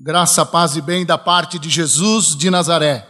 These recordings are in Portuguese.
Graça, paz e bem da parte de Jesus de Nazaré.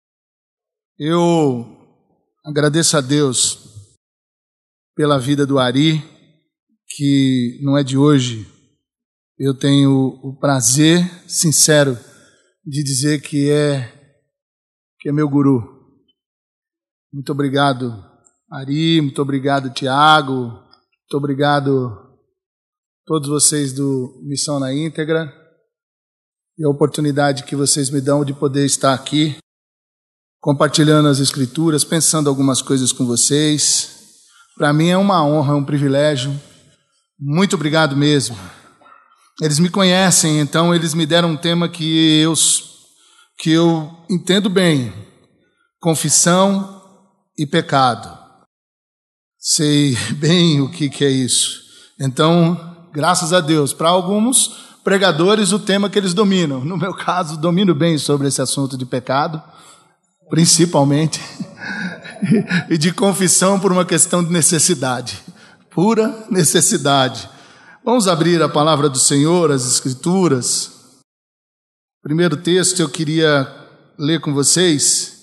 Eu agradeço a Deus pela vida do Ari, que não é de hoje. Eu tenho o prazer sincero de dizer que é meu guru. Muito obrigado, Ari, muito obrigado, Tiago, muito obrigado a todos vocês do Missão na Íntegra. E a oportunidade que vocês me dão de poder estar aqui, compartilhando as Escrituras, pensando algumas coisas com vocês. Para mim é uma honra, é um privilégio. Muito obrigado mesmo. Eles me conhecem, então eles me deram um tema que eu entendo bem: confissão e pecado. Sei bem o que é isso. Então, graças a Deus, para alguns pregadores, o tema que eles dominam. No meu caso, domino bem sobre esse assunto de pecado, principalmente, e de confissão por uma questão de necessidade, pura necessidade. Vamos abrir a palavra do Senhor, as Escrituras. Primeiro texto eu queria ler com vocês,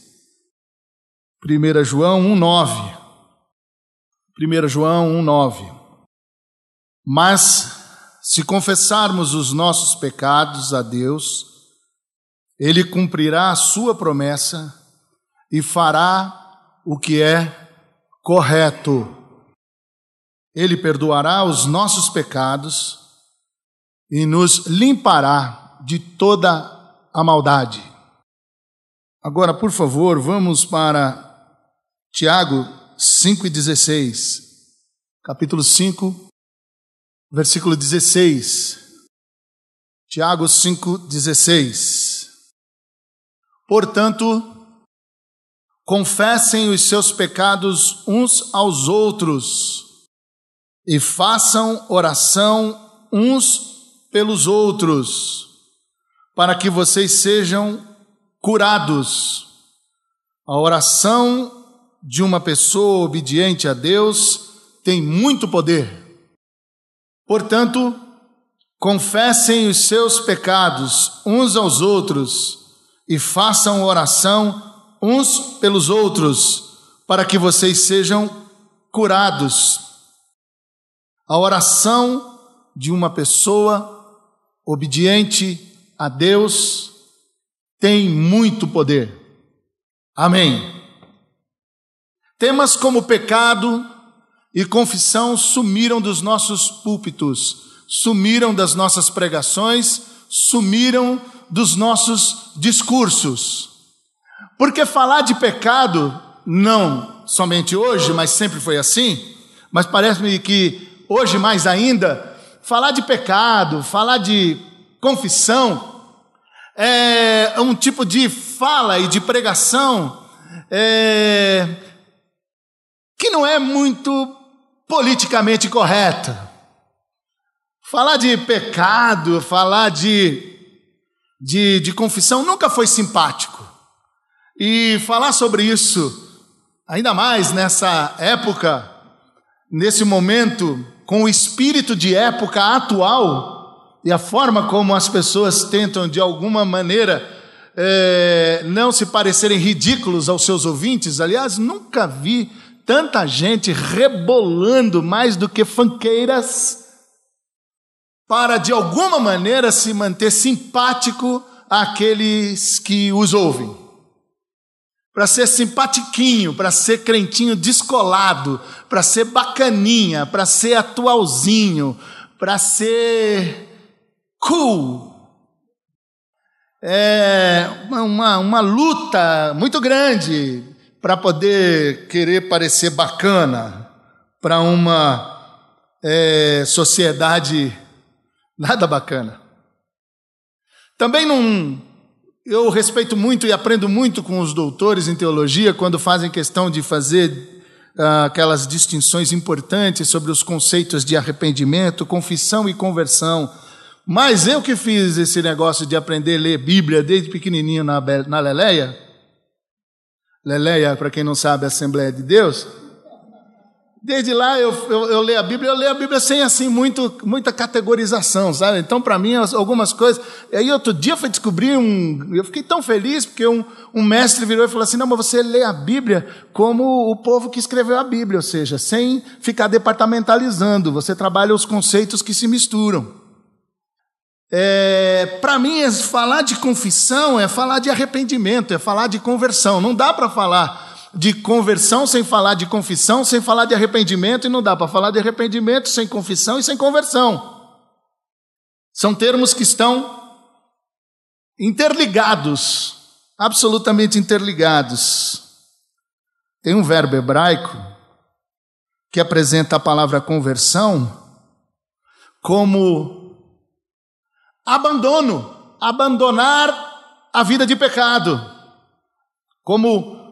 1 João 1,9. 1 João 1,9. Mas se confessarmos os nossos pecados a Deus, Ele cumprirá a sua promessa e fará o que é correto. Ele perdoará os nossos pecados e nos limpará de toda a maldade. Agora, por favor, vamos para Tiago 5,16. Capítulo 5. Versículo 16, Tiago 5,16. Portanto, confessem os seus pecados uns aos outros e façam oração uns pelos outros, para que vocês sejam curados. A oração de uma pessoa obediente a Deus tem muito poder. Portanto, confessem os seus pecados uns aos outros e façam oração uns pelos outros, para que vocês sejam curados. A oração de uma pessoa obediente a Deus tem muito poder. Amém. Temas como pecado e confissão sumiram dos nossos púlpitos, sumiram das nossas pregações, sumiram dos nossos discursos. Porque falar de pecado, não somente hoje, mas sempre foi assim, mas parece-me que hoje mais ainda, falar de pecado, falar de confissão, é um tipo de fala e de pregação que não é muito politicamente correta. Falar de pecado, falar de confissão nunca foi simpático. E falar sobre isso, ainda mais nessa época, nesse momento, com o espírito de época atual e a forma como as pessoas tentam de alguma maneira não se parecerem ridículos aos seus ouvintes. Aliás, nunca vi tanta gente rebolando mais do que fanqueiras para, de alguma maneira, se manter simpático àqueles que os ouvem. Para ser simpatiquinho, para ser crentinho descolado, para ser bacaninha, para ser atualzinho, para ser cool. É uma luta muito grande para poder querer parecer bacana para uma sociedade nada bacana. Também eu respeito muito e aprendo muito com os doutores em teologia quando fazem questão de fazer aquelas distinções importantes sobre os conceitos de arrependimento, confissão e conversão. Mas eu que fiz esse negócio de aprender a ler Bíblia desde pequenininho na Leleia, para quem não sabe, a Assembleia de Deus, Desde lá eu leio a Bíblia sem assim muita categorização, sabe? Então para mim algumas coisas, e aí outro dia eu fui descobrir eu fiquei tão feliz porque um mestre virou e falou assim: não, mas você lê a Bíblia como o povo que escreveu a Bíblia, ou seja, sem ficar departamentalizando, você trabalha os conceitos que se misturam. Para mim falar de confissão é falar de arrependimento, é falar de conversão. Não dá para falar de conversão sem falar de confissão, sem falar de arrependimento, e não dá para falar de arrependimento sem confissão e sem conversão. São termos que estão interligados, absolutamente interligados. Tem um verbo hebraico que apresenta a palavra conversão como abandono, abandonar a vida de pecado, como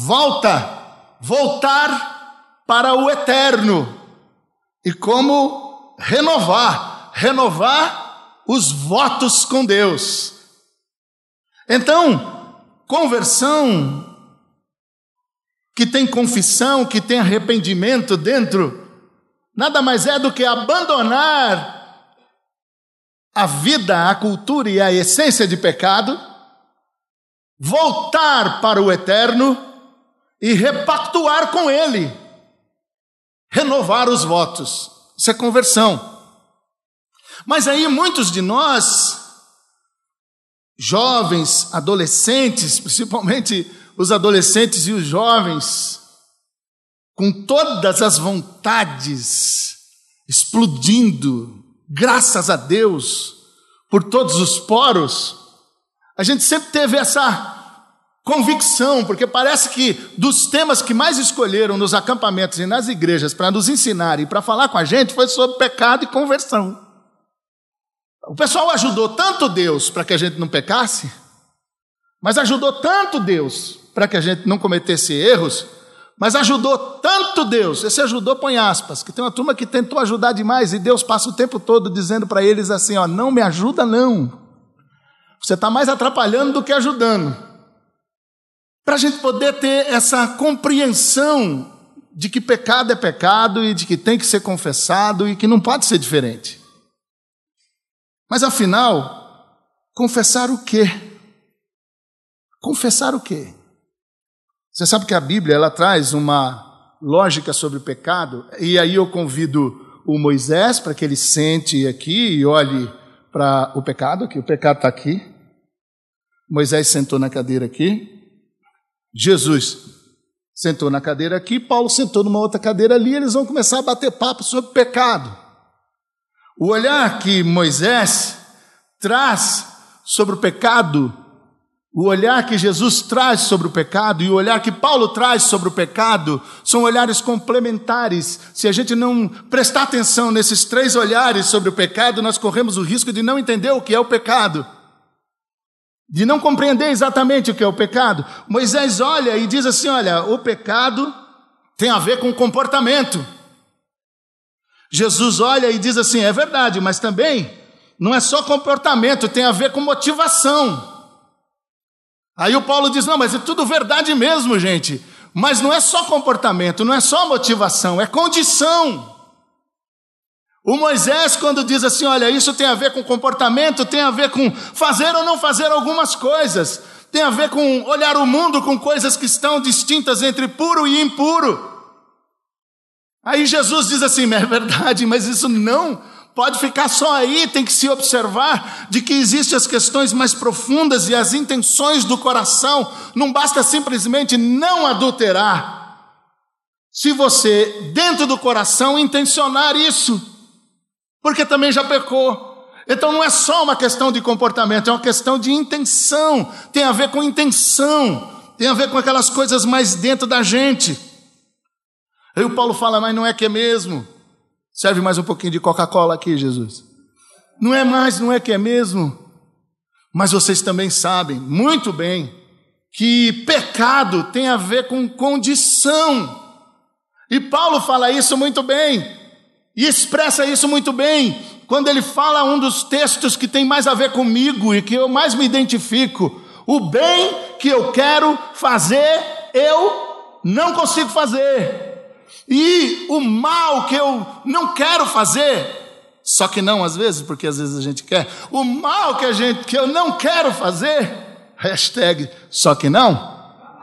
voltar para o eterno, e como renovar os votos com Deus. Então, conversão que tem confissão, que tem arrependimento dentro, nada mais é do que abandonar a vida, a cultura e a essência de pecado, voltar para o eterno e repactuar com ele, renovar os votos. Isso é conversão. Mas aí muitos de nós, jovens, adolescentes, principalmente os adolescentes e os jovens, com todas as vontades explodindo, graças a Deus, por todos os poros, a gente sempre teve essa convicção, porque parece que dos temas que mais escolheram nos acampamentos e nas igrejas para nos ensinar e para falar com a gente foi sobre pecado e conversão. O pessoal ajudou tanto Deus para que a gente não pecasse, mas ajudou tanto Deus para que a gente não cometesse erros, mas ajudou tanto Deus, esse ajudou põe aspas, que tem uma turma que tentou ajudar demais e Deus passa o tempo todo dizendo para eles assim, ó, não me ajuda não. Você está mais atrapalhando do que ajudando. Para a gente poder ter essa compreensão de que pecado é pecado e de que tem que ser confessado e que não pode ser diferente. Mas afinal, confessar o quê? Confessar o quê? Você sabe que a Bíblia ela traz uma lógica sobre o pecado, e aí eu convido o Moisés para que ele sente aqui e olhe para o pecado, que o pecado está aqui. Moisés sentou na cadeira aqui, Jesus sentou na cadeira aqui, Paulo sentou numa outra cadeira ali, eles vão começar a bater papo sobre pecado. O olhar que Moisés traz sobre o pecado, o olhar que Jesus traz sobre o pecado e o olhar que Paulo traz sobre o pecado são olhares complementares. Se a gente não prestar atenção nesses três olhares sobre o pecado, nós corremos o risco de não entender o que é o pecado, de não compreender exatamente o que é o pecado. Moisés olha e diz assim, olha, o pecado tem a ver com comportamento. Jesus olha e diz assim, é verdade, mas também não é só comportamento, tem a ver com motivação. Aí o Paulo diz, não, mas é tudo verdade mesmo, gente, mas não é só comportamento, não é só motivação, é condição. O Moisés, quando diz assim, olha, isso tem a ver com comportamento, tem a ver com fazer ou não fazer algumas coisas, tem a ver com olhar o mundo com coisas que estão distintas entre puro e impuro. Aí Jesus diz assim, é verdade, mas isso não pode ficar só aí, tem que se observar de que existem as questões mais profundas e as intenções do coração, não basta simplesmente não adulterar, se você, dentro do coração, intencionar isso, porque também já pecou. Então não é só uma questão de comportamento, é uma questão de intenção, tem a ver com intenção, tem a ver com aquelas coisas mais dentro da gente. Aí o Paulo fala, mas não é que é mesmo? Serve mais um pouquinho de Coca-Cola aqui, Jesus. Não é mais, não é que é mesmo? Mas vocês também sabem muito bem que pecado tem a ver com condição. E Paulo fala isso muito bem, e expressa isso muito bem, quando ele fala um dos textos que tem mais a ver comigo e que eu mais me identifico. O bem que eu quero fazer, eu não consigo fazer. E e o mal que eu não quero fazer, só que não às vezes, porque às vezes a gente quer, o mal que eu não quero fazer, hashtag só que não,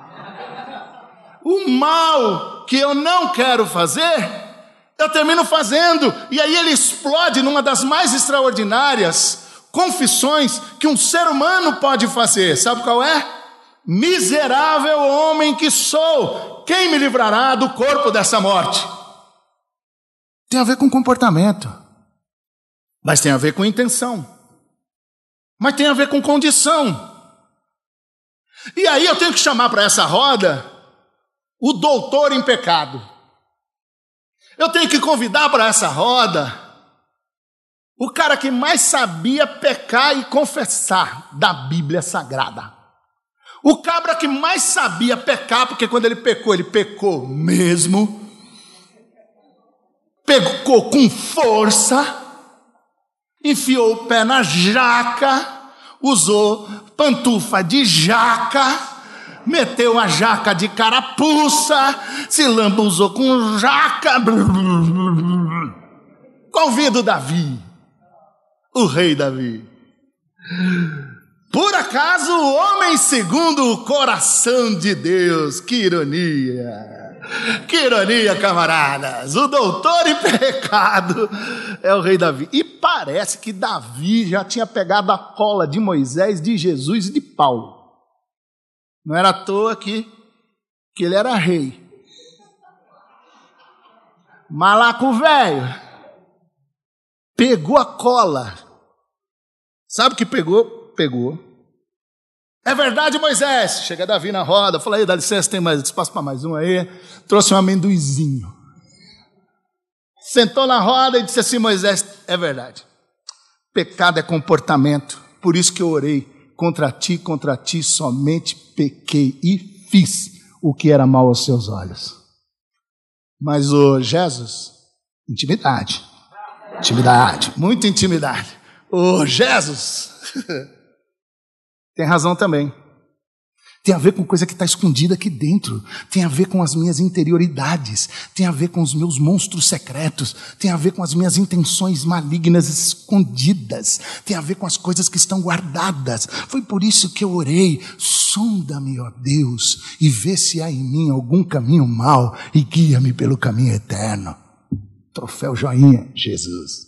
o mal que eu não quero fazer, eu termino fazendo, e aí ele explode numa das mais extraordinárias confissões que um ser humano pode fazer. Sabe qual é? Miserável homem que sou, quem me livrará do corpo dessa morte? Tem a ver com comportamento, mas tem a ver com intenção, mas tem a ver com condição. E aí eu tenho que chamar para essa roda o doutor em pecado. Eu tenho que convidar para essa roda o cara que mais sabia pecar e confessar da Bíblia Sagrada. O cabra que mais sabia pecar, porque quando ele pecou mesmo. Pecou com força, enfiou o pé na jaca, usou pantufa de jaca, meteu a jaca de carapuça, se lambuzou com jaca. Convido Davi, o rei Davi. Por acaso o homem segundo o coração de Deus. Que ironia, camaradas. O doutor em pecado é o rei Davi. E parece que Davi já tinha pegado a cola de Moisés, de Jesus e de Paulo. Não era à toa que ele era rei. Malaco velho pegou a cola. Sabe o que pegou? É verdade, Moisés. Chega Davi na roda, fala aí, dá licença, tem mais espaço para mais um aí. Trouxe um amendoizinho. Sentou na roda e disse assim: Moisés, é verdade. Pecado é comportamento. Por isso que eu orei. Contra ti somente pequei e fiz o que era mal aos seus olhos. Mas o Jesus, intimidade, muita intimidade. O Jesus tem razão também. Tem a ver com coisa que está escondida aqui dentro. Tem a ver com as minhas interioridades. Tem a ver com os meus monstros secretos. Tem a ver com as minhas intenções malignas escondidas. Tem a ver com as coisas que estão guardadas. Foi por isso que eu orei: sonda-me, ó Deus, e vê se há em mim algum caminho mau e guia-me pelo caminho eterno. Troféu joinha, Jesus.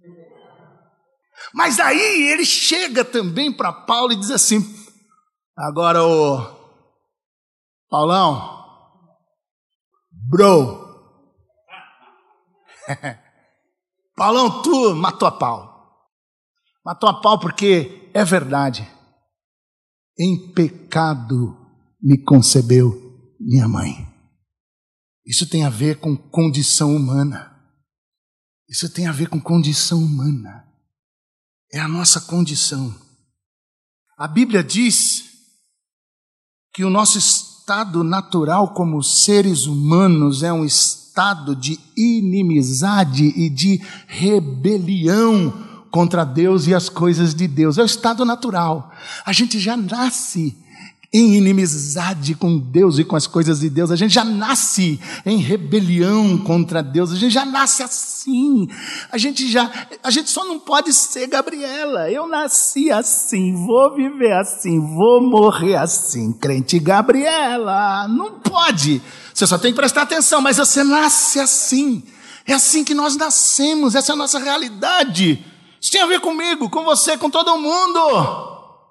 Mas aí ele chega também para Paulo e diz assim: agora, ô Paulão, bro, Paulão, tu matou a pau. Matou a pau porque é verdade. Em pecado me concebeu minha mãe. Isso tem a ver com condição humana. Isso tem a ver com condição humana. É a nossa condição. A Bíblia diz que o nosso estado natural como seres humanos é um estado de inimizade e de rebelião contra Deus e as coisas de Deus. É o estado natural. A gente já nasce em inimizade com Deus e com as coisas de Deus. A gente já nasce em rebelião contra Deus. A gente já nasce assim. A gente só não pode ser Gabriela. Eu nasci assim, vou viver assim, vou morrer assim. Crente Gabriela. Não pode. Você só tem que prestar atenção, mas você nasce assim. É assim que nós nascemos. Essa é a nossa realidade. Isso tem a ver comigo, com você, com todo mundo.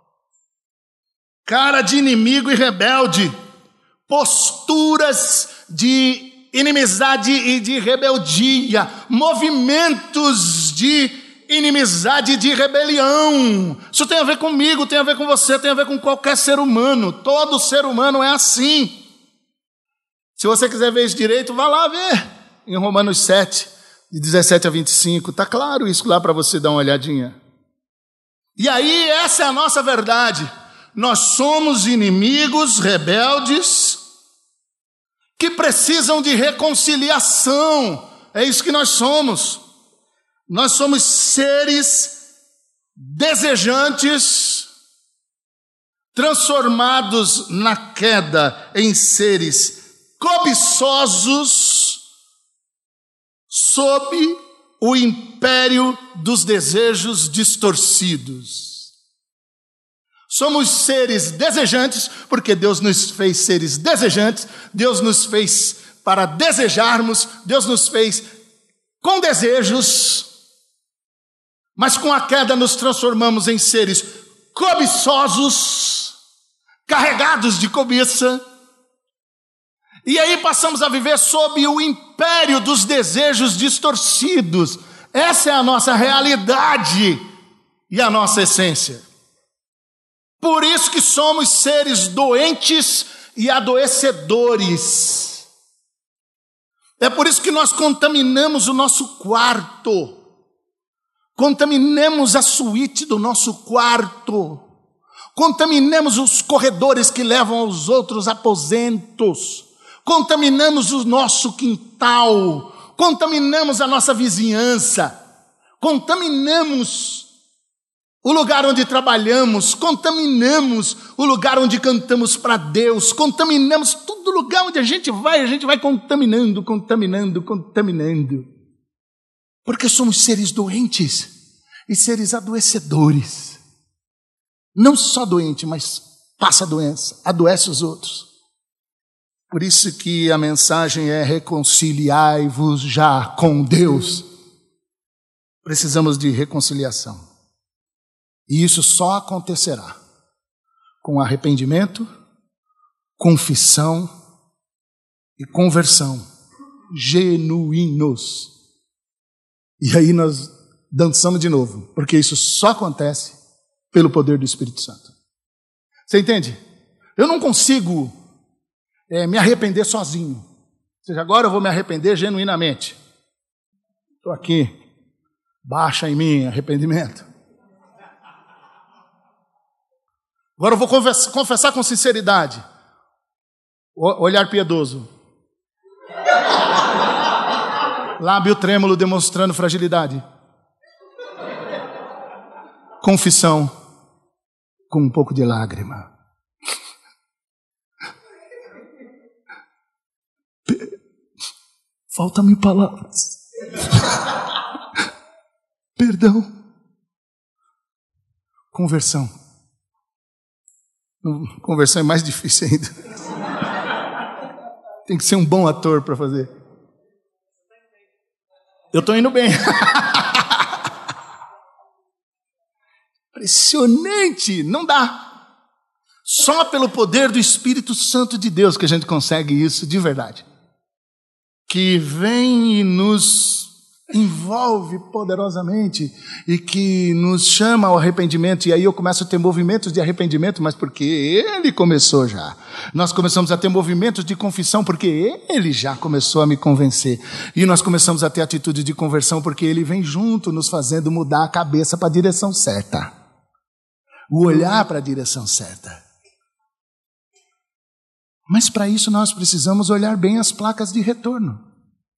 Cara de inimigo e rebelde, posturas de inimizade e de rebeldia, movimentos de inimizade e de rebelião. Isso tem a ver comigo, tem a ver com você, tem a ver com qualquer ser humano. Todo ser humano é assim. Se você quiser ver isso direito, vá lá ver em Romanos 7, de 17 a 25. Está claro isso lá para você dar uma olhadinha. E aí, essa é a nossa verdade. Nós somos inimigos rebeldes que precisam de reconciliação. É isso que nós somos. Nós somos seres desejantes, transformados na queda em seres cobiçosos, sob o império dos desejos distorcidos. Somos seres desejantes, porque Deus nos fez seres desejantes, Deus nos fez para desejarmos, Deus nos fez com desejos, mas com a queda nos transformamos em seres cobiçosos, carregados de cobiça, e aí passamos a viver sob o império dos desejos distorcidos. Essa é a nossa realidade e a nossa essência. Por isso que somos seres doentes e adoecedores. É por isso que nós contaminamos o nosso quarto, contaminamos a suíte do nosso quarto, contaminamos os corredores que levam aos outros aposentos, contaminamos o nosso quintal, contaminamos a nossa vizinhança, contaminamos o lugar onde trabalhamos, contaminamos o lugar onde cantamos para Deus, contaminamos todo lugar onde a gente vai contaminando, porque somos seres doentes e seres adoecedores. Não só doente, mas passa a doença, adoece os outros. Por isso que a mensagem é: reconciliai-vos já com Deus. Precisamos de reconciliação. E isso só acontecerá com arrependimento, confissão e conversão genuínos. E aí nós dançamos de novo, porque isso só acontece pelo poder do Espírito Santo. Você entende? Eu não consigo me arrepender sozinho. Ou seja, agora eu vou me arrepender genuinamente. Estou aqui, baixa em mim arrependimento. Agora eu vou confessar com sinceridade. Olhar piedoso. Lábio trêmulo demonstrando fragilidade. Confissão com um pouco de lágrima. Faltam-me palavras. Perdão. Conversão. Conversão é mais difícil ainda. Tem que ser um bom ator para fazer. Eu estou indo bem. Impressionante, não dá. Só pelo poder do Espírito Santo de Deus que a gente consegue isso de verdade. Que vem e nos envolve poderosamente e que nos chama ao arrependimento. E aí eu começo a ter movimentos de arrependimento, mas porque Ele começou já. Nós começamos a ter movimentos de confissão porque Ele já começou a me convencer. E nós começamos a ter atitude de conversão porque Ele vem junto nos fazendo mudar a cabeça para a direção certa. O olhar para a direção certa. Mas para isso nós precisamos olhar bem as placas de retorno.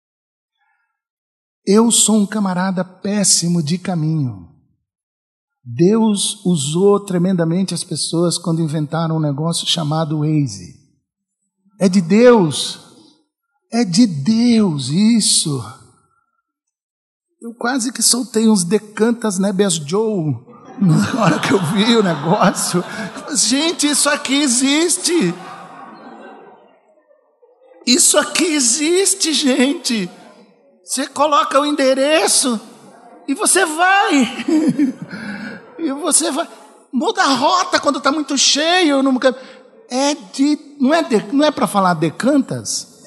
Eu sou um camarada péssimo de caminho. Deus usou tremendamente as pessoas quando inventaram um negócio chamado Waze. É de Deus. É de Deus isso. Eu quase que soltei uns decantas Nebes Joe na hora que eu vi o negócio. Gente, isso aqui existe. Isso aqui existe, gente. Você coloca o endereço e você vai. E você vai. Muda a rota quando está muito cheio. Não é para falar decantas?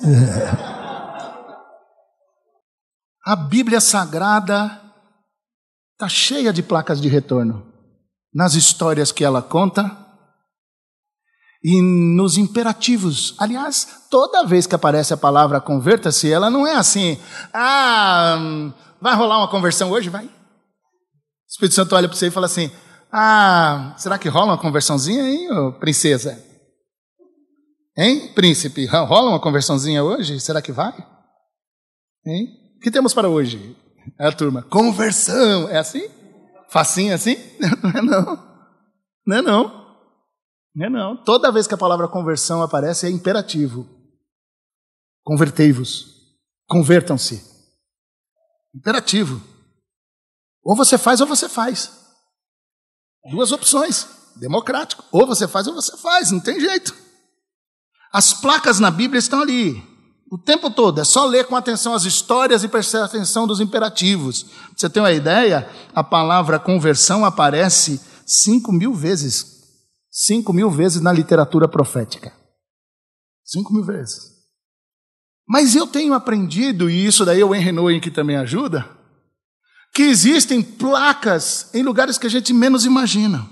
A Bíblia Sagrada está cheia de placas de retorno. Nas histórias que ela conta e nos imperativos. Aliás, toda vez que aparece a palavra converta-se, ela não é assim: vai rolar uma conversão hoje? Vai. O Espírito Santo olha para você e fala assim: será que rola uma conversãozinha, hein, ô princesa? Hein, príncipe? Rola uma conversãozinha hoje? Será que vai? Hein? O que temos para hoje? É a turma: conversão. É assim? Facinho assim? Não é não. Não é não. Não é não. Toda vez que a palavra conversão aparece é imperativo. Convertei-vos. Convertam-se. Imperativo. Ou você faz ou você faz. Duas opções. Democrático. Ou você faz ou você faz. Não tem jeito. As placas na Bíblia estão ali. O tempo todo. É só ler com atenção as histórias e prestar atenção dos imperativos. Pra você ter uma ideia, a palavra conversão aparece 5.000 vezes. 5.000 vezes na literatura profética. 5.000 vezes. Mas eu tenho aprendido, e isso daí o Henry Nouwen que também ajuda, que existem placas em lugares que a gente menos imagina.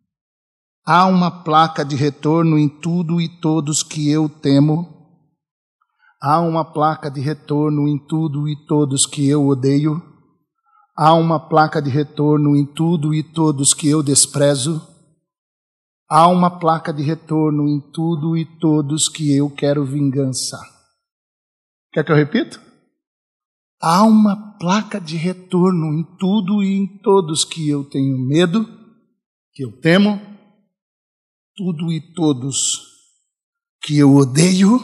Há uma placa de retorno em tudo e todos que eu temo. Há uma placa de retorno em tudo e todos que eu odeio. Há uma placa de retorno em tudo e todos que eu desprezo. Há uma placa de retorno em tudo e todos que eu quero vingança. Quer que eu repita? Há uma placa de retorno em tudo e em todos que eu tenho medo, que eu temo, tudo e todos que eu odeio,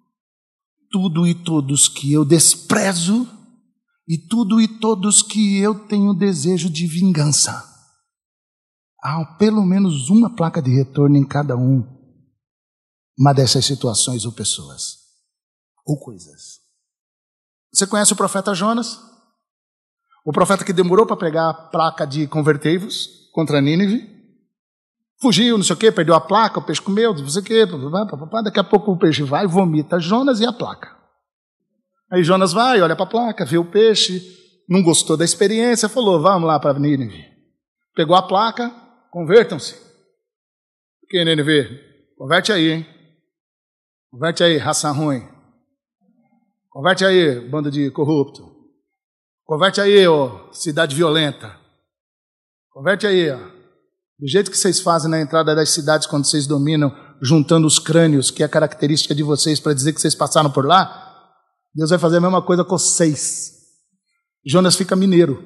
tudo e todos que eu desprezo e tudo e todos que eu tenho desejo de vingança. Há pelo menos uma placa de retorno em cada uma dessas situações ou pessoas ou coisas. Você conhece o profeta Jonas? O profeta que demorou para pregar a placa de convertei-vos contra Nínive. Fugiu, não sei o quê, perdeu a placa, o peixe comeu, não sei o quê. Daqui a pouco o peixe vai, vomita Jonas e a placa. Aí Jonas vai, olha para a placa, vê o peixe, não gostou da experiência, falou, vamos lá para Nínive. Pegou a placa, convertam-se. O que, Nínive? Converte aí, hein? Converte aí, raça ruim. Converte aí, bando de corrupto. Converte aí, ó, cidade violenta. Converte aí, ó. Do jeito que vocês fazem na entrada das cidades quando vocês dominam, juntando os crânios, que é a característica de vocês, para dizer que vocês passaram por lá, Deus vai fazer a mesma coisa com vocês. Jonas fica mineiro.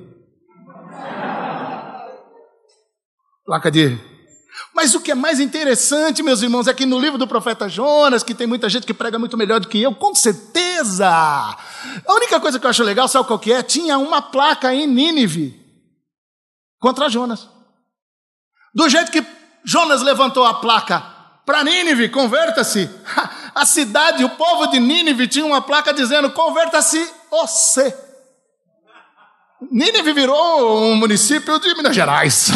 Placa de... Mas o que é mais interessante, meus irmãos, é que no livro do profeta Jonas, que tem muita gente que prega muito melhor do que eu, com certeza. A única coisa que eu acho legal, sabe qual que é? Tinha uma placa em Nínive contra Jonas. Do jeito que Jonas levantou a placa para Nínive, converta-se, a cidade, o povo de Nínive tinha uma placa dizendo, converta-se você. Nínive virou um município de Minas Gerais.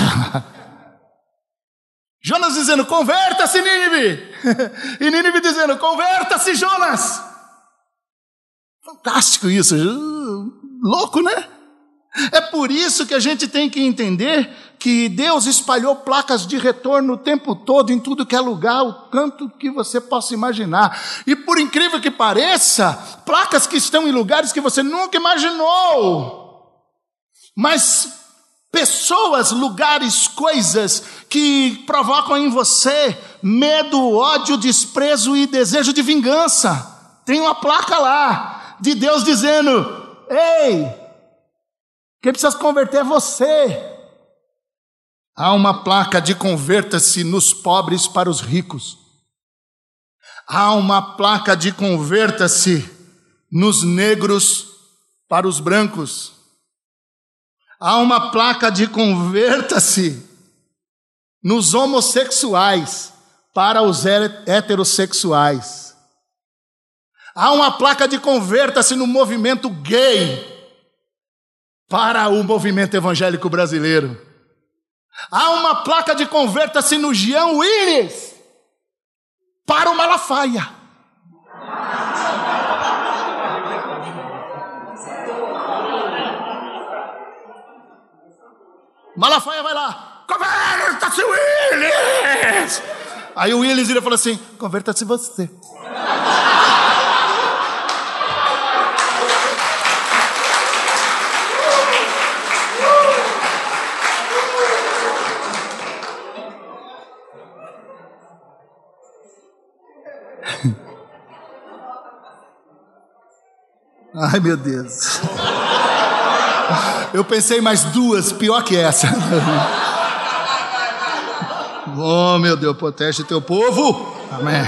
Jonas dizendo, converta-se, Nínive. E Nínive dizendo, converta-se, Jonas. Fantástico isso. Louco, né? É por isso que a gente tem que entender que Deus espalhou placas de retorno o tempo todo, em tudo que é lugar, o tanto que você possa imaginar. E por incrível que pareça, placas que estão em lugares que você nunca imaginou. Mas pessoas, lugares, coisas que provocam em você medo, ódio, desprezo e desejo de vingança. Tem uma placa lá de Deus dizendo, ei, quem precisa se converter é você. Há uma placa de converta-se nos pobres para os ricos. Há uma placa de converta-se nos negros para os brancos. Há uma placa de converta-se nos homossexuais para os heterossexuais. Há uma placa de converta-se no movimento gay para o movimento evangélico brasileiro. Há uma placa de converta-se no Jean Willis para o Malafaia. Malafaia vai lá, converta-se, Willis! Aí o Willis vira e fala assim, converta-se você. Ai, meu Deus. Eu pensei mais duas, pior que essa. Oh, meu Deus, protege teu povo. Amém.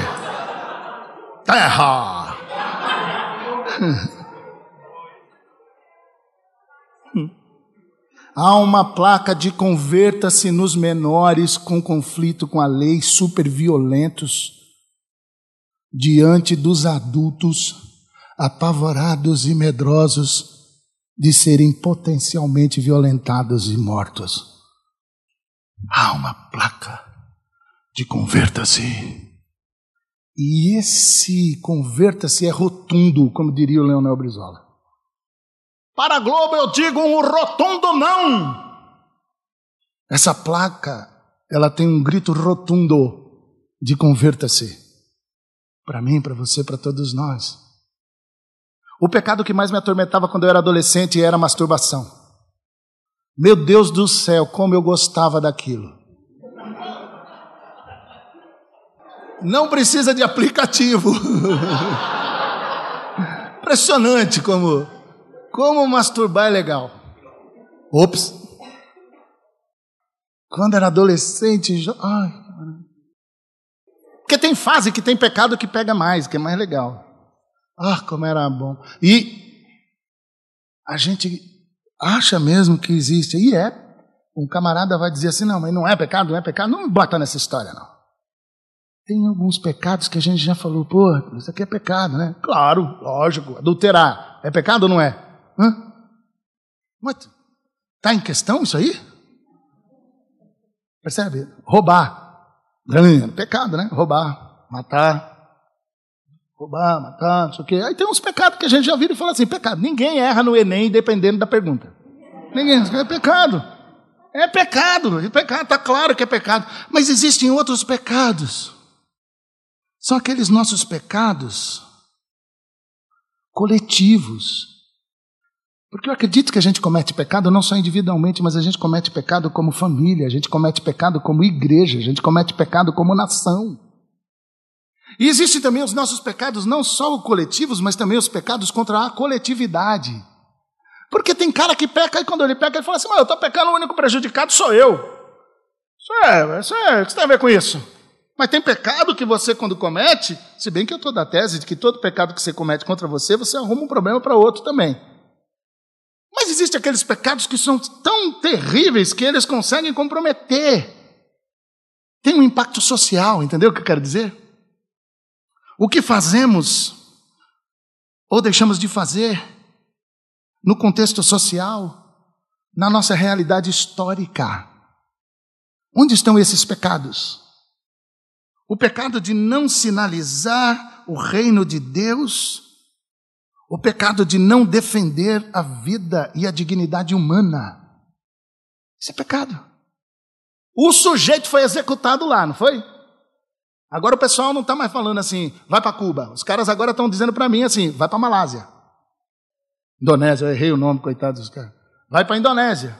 Terra. Há uma placa de converta-se nos menores com conflito com a lei, super violentos, diante dos adultos, apavorados e medrosos de serem potencialmente violentados e mortos. Há uma placa de converta-se. E esse converta-se é rotundo, como diria o Leonel Brizola. Para a Globo eu digo um rotundo não. Essa placa, ela tem um grito rotundo de converta-se. Para mim, para você, para todos nós. O pecado que mais me atormentava quando eu era adolescente era a masturbação. Meu Deus do céu, como eu gostava daquilo. Não precisa de aplicativo. Impressionante como masturbar é legal. Ops. Quando era adolescente, porque tem fase que tem pecado que pega mais, que é mais legal. Como era bom. E a gente acha mesmo que existe. E um camarada vai dizer assim, não, mas não é pecado, não é pecado. Não me bota nessa história, não. Tem alguns pecados que a gente já falou, isso aqui é pecado, né? Claro, lógico, adulterar. É pecado ou não é? Mas está em questão isso aí? Percebe? Roubar. Pecado, né? Roubar, matar, não sei o quê. Aí tem uns pecados que a gente já vira e fala assim, pecado. Ninguém erra no Enem dependendo da pergunta. Ninguém, é pecado. É pecado, está claro que é pecado. Mas existem outros pecados. São aqueles nossos pecados coletivos. Porque eu acredito que a gente comete pecado não só individualmente, mas a gente comete pecado como família, a gente comete pecado como igreja, a gente comete pecado como nação. E existem também os nossos pecados, não só os coletivos, mas também os pecados contra a coletividade. Porque tem cara que peca e quando ele peca, ele fala assim, eu estou pecando, o único prejudicado sou eu. Isso é, o que você tem a ver com isso? Mas tem pecado que você, quando comete, se bem que eu estou da tese de que todo pecado que você comete contra você, você arruma um problema para outro também. Mas existem aqueles pecados que são tão terríveis que eles conseguem comprometer. Tem um impacto social, entendeu o que eu quero dizer? O que fazemos ou deixamos de fazer no contexto social, na nossa realidade histórica. Onde estão esses pecados? O pecado de não sinalizar o reino de Deus, o pecado de não defender a vida e a dignidade humana. Isso é pecado. O sujeito foi executado lá, não foi? Agora o pessoal não está mais falando assim, vai para Cuba. Os caras agora estão dizendo para mim assim, vai para Malásia. Indonésia, eu errei o nome, coitado dos caras. Vai para a Indonésia.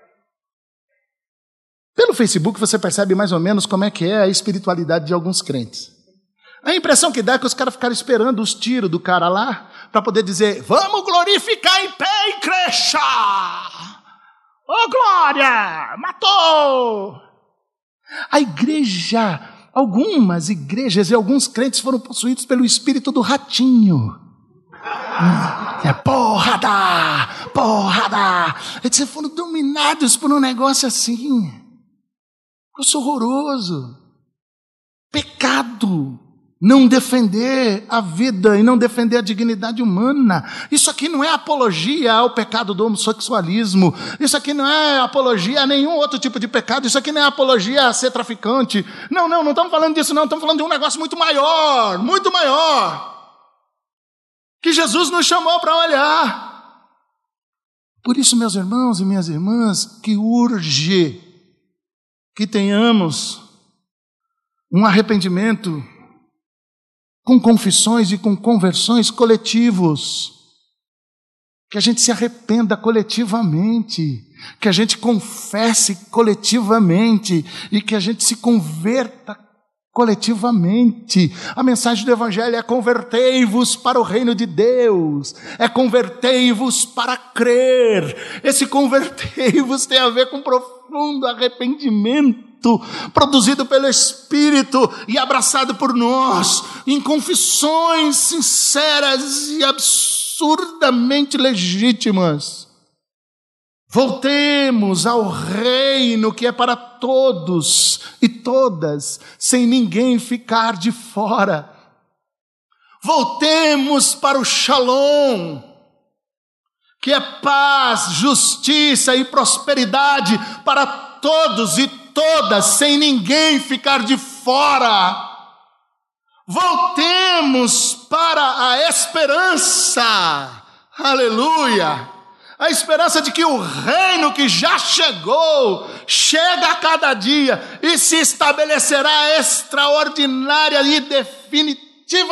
Pelo Facebook você percebe mais ou menos como é que é a espiritualidade de alguns crentes. A impressão que dá é que os caras ficaram esperando os tiros do cara lá para poder dizer, vamos glorificar em pé, igreja! Ô glória! Matou! A igreja, algumas igrejas e alguns crentes foram possuídos pelo espírito do ratinho. Porrada! Eles foram dominados por um negócio assim. Isso é horroroso. Pecado. Não defender a vida e não defender a dignidade humana. Isso aqui não é apologia ao pecado do homossexualismo. Isso aqui não é apologia a nenhum outro tipo de pecado. Isso aqui não é apologia a ser traficante. Não estamos falando disso não. Estamos falando de um negócio muito maior. Que Jesus nos chamou para olhar. Por isso, meus irmãos e minhas irmãs, que urge que tenhamos um arrependimento com confissões e com conversões coletivos. Que a gente se arrependa coletivamente, que a gente confesse coletivamente e que a gente se converta coletivamente. A mensagem do Evangelho é convertei-vos para o reino de Deus, é convertei-vos para crer. Esse convertei-vos tem a ver com profundo arrependimento, produzido pelo Espírito e abraçado por nós, em confissões sinceras e absurdamente legítimas. Voltemos ao reino que é para todos e todas, sem ninguém ficar de fora. Voltemos para o Shalom, que é paz, justiça e prosperidade para todos e todas, sem ninguém ficar de fora. Voltemos para a esperança, aleluia, a esperança de que o reino que já chegou, chega a cada dia e se estabelecerá extraordinária e definitivamente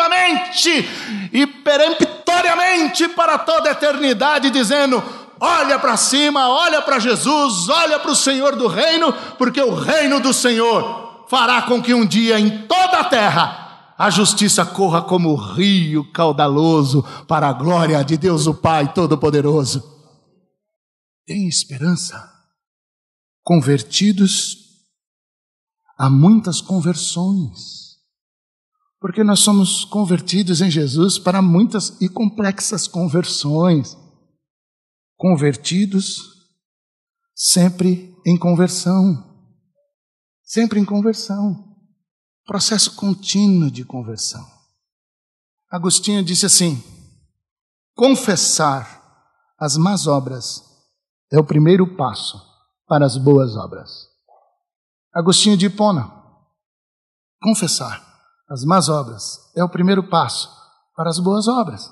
e peremptoriamente para toda a eternidade, dizendo: olha para cima, olha para Jesus, olha para o Senhor do reino, porque o reino do Senhor fará com que um dia em toda a terra a justiça corra como rio caudaloso para a glória de Deus o Pai Todo-Poderoso. Tem esperança. Convertidos, há muitas conversões, porque nós somos convertidos em Jesus para muitas e complexas conversões. Convertidos, sempre em conversão. Sempre em conversão. Processo contínuo de conversão. Agostinho disse assim: confessar as más obras é o primeiro passo para as boas obras. Agostinho de Hipona: confessar as más obras é o primeiro passo para as boas obras.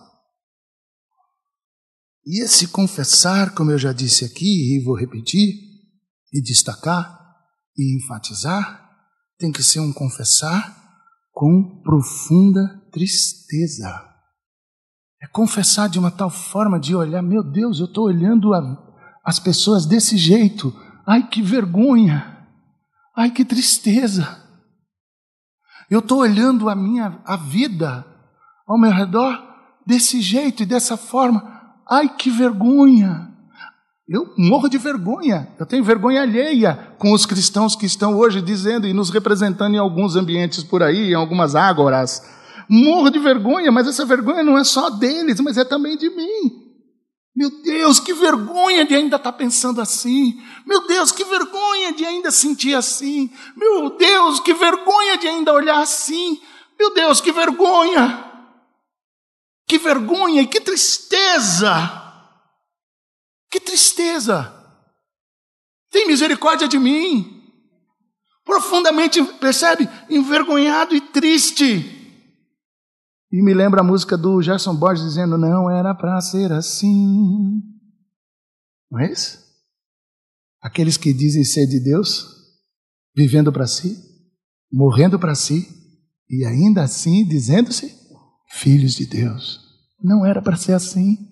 E esse confessar, como eu já disse aqui, e vou repetir, e destacar, e enfatizar, tem que ser um confessar com profunda tristeza. É confessar de uma tal forma de olhar: meu Deus, eu estou olhando as pessoas desse jeito. Ai, que vergonha! Ai, que tristeza! Eu estou olhando a vida ao meu redor desse jeito e dessa forma. Ai, que vergonha! Eu morro de vergonha. Eu tenho vergonha alheia com os cristãos que estão hoje dizendo e nos representando em alguns ambientes por aí, em algumas ágoras. Morro de vergonha, mas essa vergonha não é só deles, mas é também de mim. Meu Deus, que vergonha de ainda estar pensando assim. Meu Deus, que vergonha de ainda sentir assim. Meu Deus, que vergonha de ainda olhar assim. Meu Deus, que vergonha. Que vergonha e que tristeza. Que tristeza. Tem misericórdia de mim. Profundamente, percebe? Envergonhado e triste. E me lembra a música do Gerson Borges dizendo: não era para ser assim. Não é isso? Aqueles que dizem ser de Deus, vivendo para si, morrendo para si, e ainda assim dizendo-se filhos de Deus. Não era para ser assim.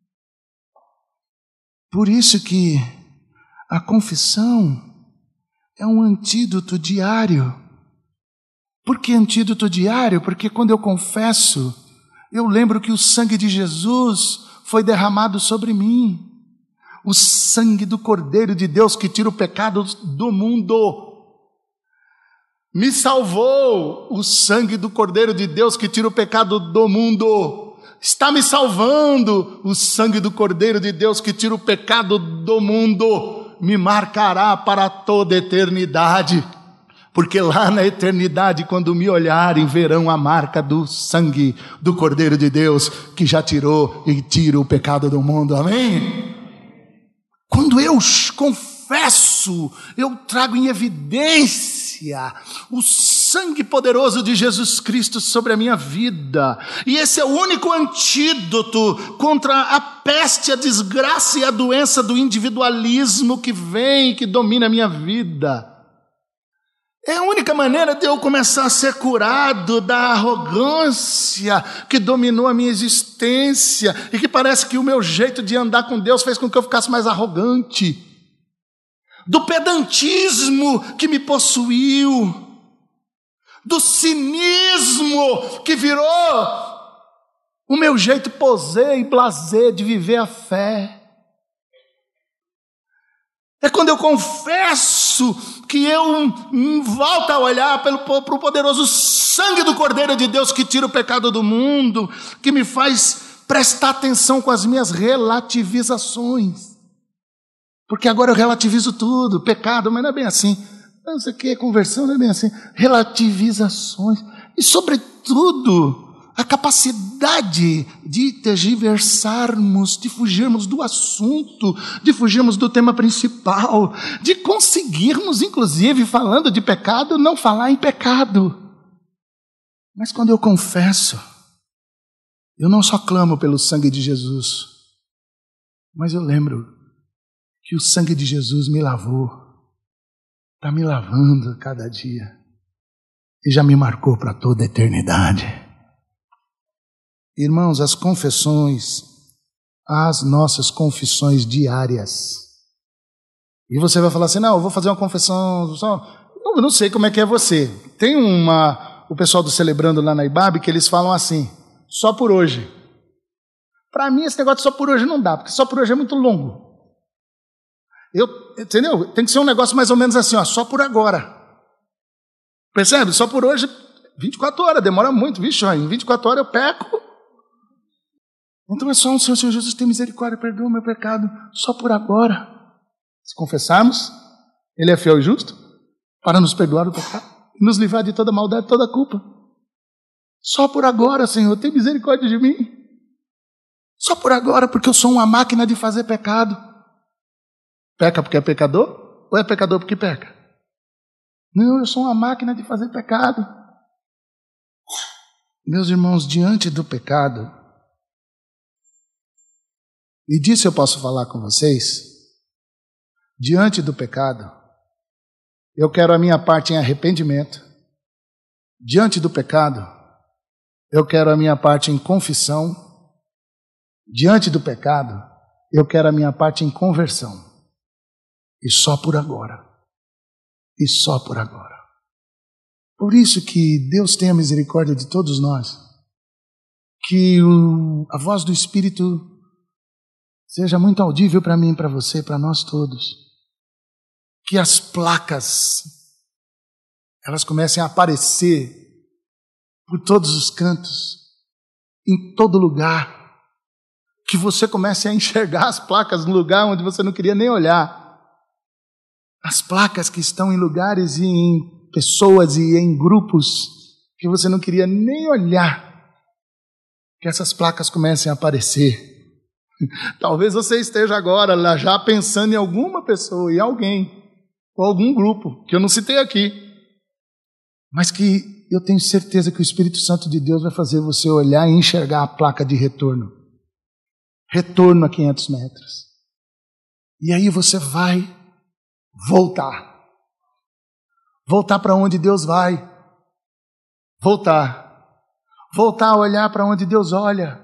Por isso que a confissão é um antídoto diário. Por que antídoto diário? Porque quando eu confesso, eu lembro que o sangue de Jesus foi derramado sobre mim. O sangue do Cordeiro de Deus que tira o pecado do mundo. Me salvou o sangue do Cordeiro de Deus que tira o pecado do mundo. Está me salvando o sangue do Cordeiro de Deus que tira o pecado do mundo. Me marcará para toda a eternidade. Porque lá na eternidade, quando me olharem, verão a marca do sangue do Cordeiro de Deus que já tirou e tira o pecado do mundo. Amém? Quando eu confesso, eu trago em evidência o sangue poderoso de Jesus Cristo sobre a minha vida. E esse é o único antídoto contra a peste, a desgraça e a doença do individualismo que vem, que domina a minha vida. É a única maneira de eu começar a ser curado da arrogância que dominou a minha existência e que parece que o meu jeito de andar com Deus fez com que eu ficasse mais arrogante. Do pedantismo que me possuiu, do cinismo que virou o meu jeito posé e blasé de viver a fé. É quando eu confesso que eu volto a olhar para o poderoso sangue do Cordeiro de Deus que tira o pecado do mundo, que me faz prestar atenção com as minhas relativizações. Porque agora eu relativizo tudo, pecado, mas não é bem assim. Não sei o que, conversão não é bem assim. Relativizações. E, sobretudo, a capacidade de tergiversarmos, de fugirmos do assunto, de fugirmos do tema principal, de conseguirmos, inclusive, falando de pecado, não falar em pecado. Mas quando eu confesso, eu não só clamo pelo sangue de Jesus, mas eu lembro que o sangue de Jesus me lavou, está me lavando a cada dia e já me marcou para toda a eternidade. Irmãos, as confissões, as nossas confissões diárias. E você vai falar assim, não, eu vou fazer uma confissão, eu não sei como é que é você. Tem o pessoal do Celebrando lá na IBAB que eles falam assim, só por hoje. Para mim esse negócio de só por hoje não dá, porque só por hoje é muito longo. Entendeu? Tem que ser um negócio mais ou menos assim, ó, só por agora. Percebe? Só por hoje, 24 horas, demora muito, vixe, ó, em 24 horas eu peco. Então é só um Senhor Jesus, tem misericórdia, perdoa o meu pecado, só por agora. Se confessarmos, Ele é fiel e justo para nos perdoar o pecado e nos livrar de toda maldade, toda culpa. Só por agora, Senhor, tem misericórdia de mim. Só por agora, porque eu sou uma máquina de fazer pecado. Peca porque é pecador? Ou é pecador porque peca? Não, eu sou uma máquina de fazer pecado. Meus irmãos, diante do pecado, e disso eu posso falar com vocês, diante do pecado, eu quero a minha parte em arrependimento. Diante do pecado, eu quero a minha parte em confissão. Diante do pecado, eu quero a minha parte em conversão. E só por agora. E só por agora. Por isso que Deus tenha misericórdia de todos nós. Que a voz do Espírito seja muito audível para mim, para você, para nós todos. Que as placas, elas comecem a aparecer por todos os cantos, em todo lugar. Que você comece a enxergar as placas no lugar onde você não queria nem olhar. As placas que estão em lugares e em pessoas e em grupos que você não queria nem olhar, que essas placas comecem a aparecer. Talvez você esteja agora lá já pensando em alguma pessoa, em alguém, ou algum grupo, que eu não citei aqui, mas que eu tenho certeza que o Espírito Santo de Deus vai fazer você olhar e enxergar a placa de retorno. Retorno a 500 metros. E aí você vai voltar. Voltar para onde Deus vai. Voltar. Voltar a olhar para onde Deus olha.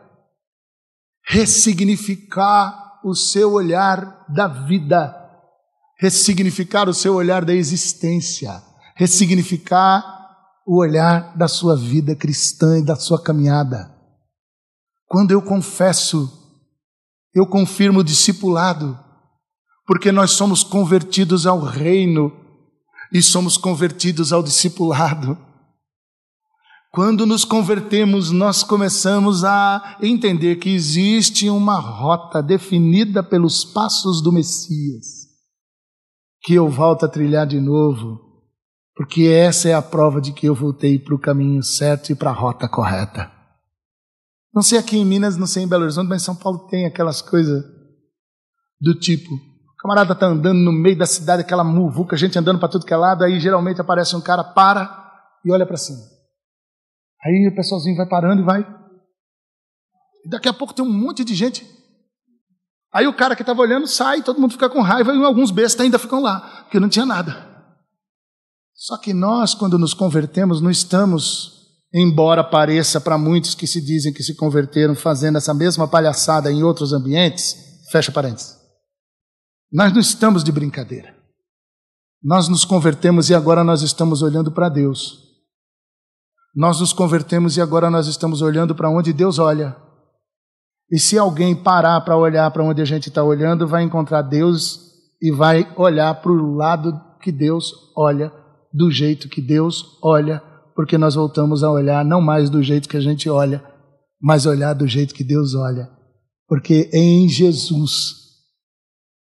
Ressignificar o seu olhar da vida. Ressignificar o seu olhar da existência. Ressignificar o olhar da sua vida cristã e da sua caminhada. Quando eu confesso, eu confirmo o discipulado. Porque nós somos convertidos ao reino e somos convertidos ao discipulado. Quando nos convertemos, nós começamos a entender que existe uma rota definida pelos passos do Messias, que eu volto a trilhar de novo, porque essa é a prova de que eu voltei para o caminho certo e para a rota correta. Não sei aqui em Minas, não sei em Belo Horizonte, mas em São Paulo tem aquelas coisas do tipo... O camarada está andando no meio da cidade, aquela muvuca, gente andando para tudo que é lado, aí geralmente aparece um cara, para e olha para cima. Aí o pessoalzinho vai parando e vai. E daqui a pouco tem um monte de gente. Aí o cara que estava olhando sai, todo mundo fica com raiva e alguns bestas ainda ficam lá, porque não tinha nada. Só que nós, quando nos convertemos, não estamos, embora pareça para muitos que se dizem que se converteram fazendo essa mesma palhaçada em outros ambientes, fecha parênteses. Nós não estamos de brincadeira. Nós nos convertemos e agora nós estamos olhando para Deus. Nós nos convertemos e agora nós estamos olhando para onde Deus olha. E se alguém parar para olhar para onde a gente está olhando, vai encontrar Deus e vai olhar para o lado que Deus olha, do jeito que Deus olha, porque nós voltamos a olhar não mais do jeito que a gente olha, mas olhar do jeito que Deus olha. Porque em Jesus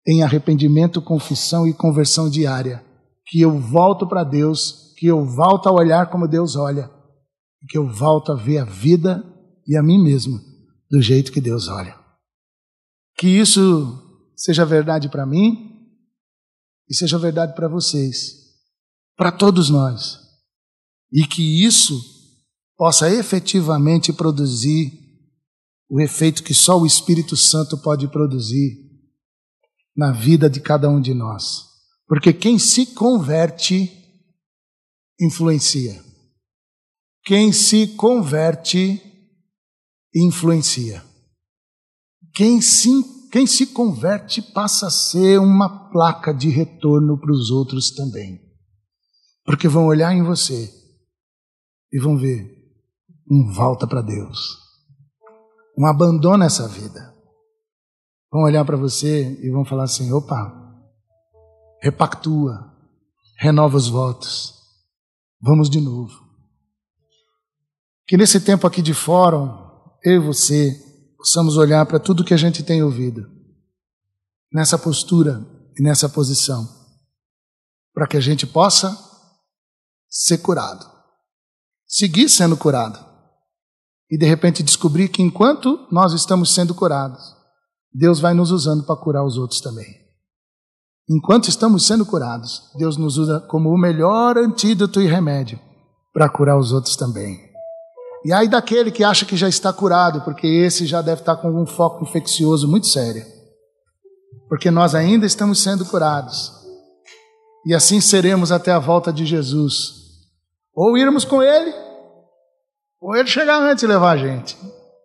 em arrependimento, confissão e conversão diária. Que eu volto para Deus, que eu volto a olhar como Deus olha, que eu volto a ver a vida e a mim mesmo do jeito que Deus olha. Que isso seja verdade para mim e seja verdade para vocês, para todos nós. E que isso possa efetivamente produzir o efeito que só o Espírito Santo pode produzir na vida de cada um de nós. Porque quem se converte, influencia. Quem se converte, influencia. Quem se converte passa a ser uma placa de retorno para os outros também. Porque vão olhar em você e vão ver volta para Deus. Abandona essa vida. Vão olhar para você e vão falar assim, opa, repactua, renova os votos, vamos de novo. Que nesse tempo aqui de fórum, eu e você, possamos olhar para tudo que a gente tem ouvido, nessa postura e nessa posição, para que a gente possa ser curado, seguir sendo curado, e de repente descobrir que enquanto nós estamos sendo curados, Deus vai nos usando para curar os outros também. Enquanto estamos sendo curados, Deus nos usa como o melhor antídoto e remédio para curar os outros também. E aí daquele que acha que já está curado, porque esse já deve estar com um foco infeccioso muito sério. Porque nós ainda estamos sendo curados. E assim seremos até a volta de Jesus. Ou irmos com Ele, ou Ele chegar antes e levar a gente.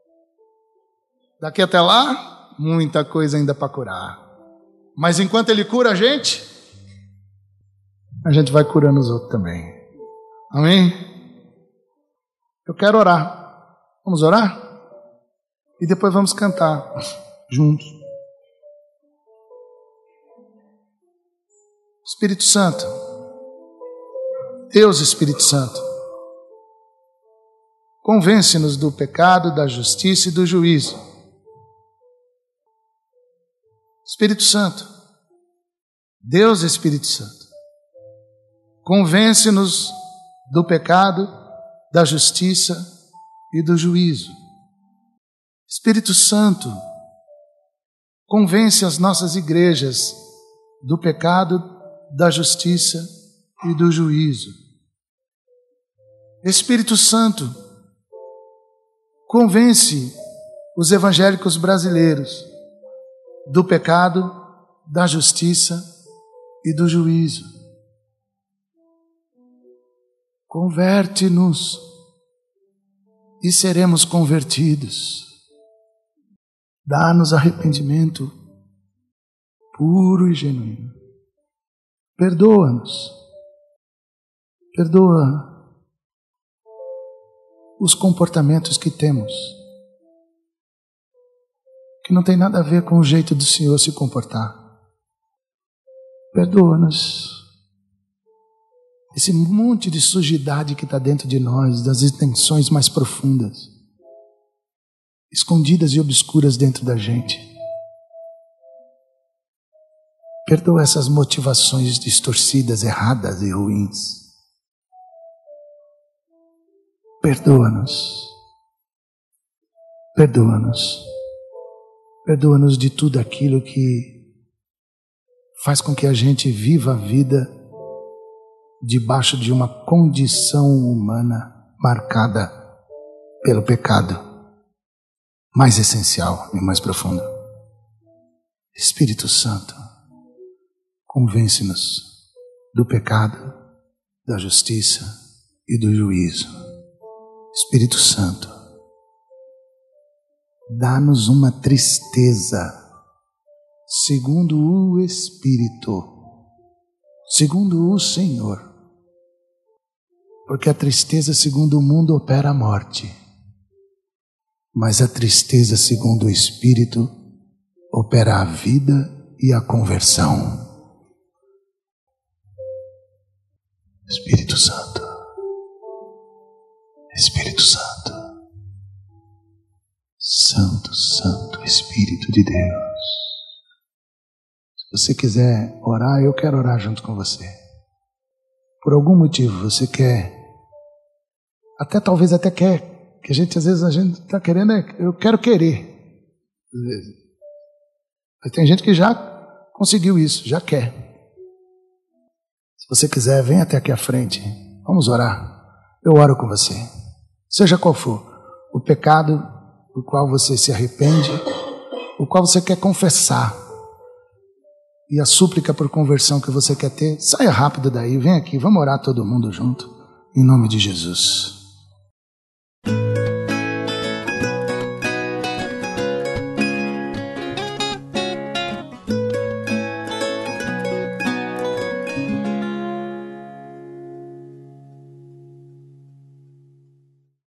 Daqui até lá, muita coisa ainda para curar. Mas enquanto Ele cura a gente vai curando os outros também. Amém? Eu quero orar. Vamos orar? E depois vamos cantar juntos. Espírito Santo, Deus Espírito Santo, convence-nos do pecado, da justiça e do juízo. Espírito Santo, Deus Espírito Santo, convence-nos do pecado, da justiça e do juízo. Espírito Santo, convence as nossas igrejas do pecado, da justiça e do juízo. Espírito Santo, convence os evangélicos brasileiros do pecado, da justiça e do juízo. Converte-nos e seremos convertidos. Dá-nos arrependimento puro e genuíno. Perdoa-nos. Perdoa os comportamentos que temos, que não tem nada a ver com o jeito do Senhor se comportar. Perdoa-nos esse monte de sujidade que está dentro de nós, das intenções mais profundas, escondidas e obscuras dentro da gente. Perdoa essas motivações distorcidas, erradas e ruins. Perdoa-nos. Perdoa-nos. Perdoa-nos de tudo aquilo que faz com que a gente viva a vida debaixo de uma condição humana marcada pelo pecado mais essencial e mais profundo. Espírito Santo, convence-nos do pecado, da justiça e do juízo. Espírito Santo, dá-nos uma tristeza segundo o Espírito, segundo o Senhor. Porque a tristeza segundo o mundo opera a morte, mas a tristeza segundo o Espírito opera a vida e a conversão. Espírito Santo, Espírito Santo, Santo, Santo Espírito de Deus, Se você quiser orar, eu quero orar junto com você. Por algum motivo você quer, talvez quer, que às vezes a gente está querendo, eu quero querer. Às vezes. Mas tem gente que já conseguiu isso, já quer. Se você quiser, vem até aqui à frente. Vamos orar. Eu oro com você. Seja qual for o pecado do qual você se arrepende, o qual você quer confessar, e a súplica por conversão que você quer ter, saia rápido daí, vem aqui, vamos orar todo mundo junto, em nome de Jesus.